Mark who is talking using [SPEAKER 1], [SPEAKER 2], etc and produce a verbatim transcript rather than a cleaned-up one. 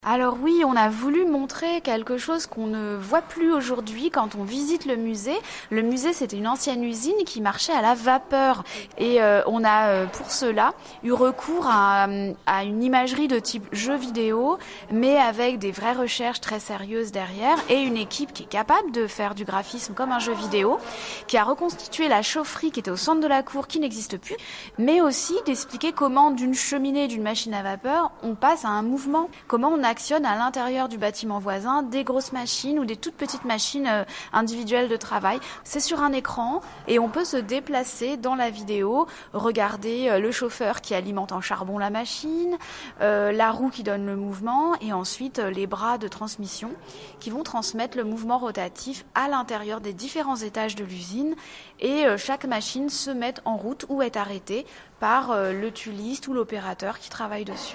[SPEAKER 1] Alors oui, on a voulu montrer quelque chose qu'on ne voit plus aujourd'hui quand on visite le musée. Le musée, c'était une ancienne usine qui marchait à la vapeur. Et euh, on a, euh, pour cela, eu recours à, à une imagerie de type jeu vidéo, mais avec des vraies recherches très sérieuses derrière, et une équipe qui est capable de faire du graphisme comme un jeu vidéo, qui a reconstitué la chaufferie qui était au centre de la cour, qui n'existe plus, mais aussi d'expliquer comment d'une cheminée, d'une machine à vapeur, on passe à un mouvement, comment on a actionne à l'intérieur du bâtiment voisin des grosses machines ou des toutes petites machines euh, individuelles de travail. C'est sur un écran et on peut se déplacer dans la vidéo, regarder euh, le chauffeur qui alimente en charbon la machine, euh, la roue qui donne le mouvement et ensuite euh, les bras de transmission qui vont transmettre le mouvement rotatif à l'intérieur des différents étages de l'usine et euh, chaque machine se met en route ou est arrêtée par euh, le tuliste ou l'opérateur qui travaille dessus.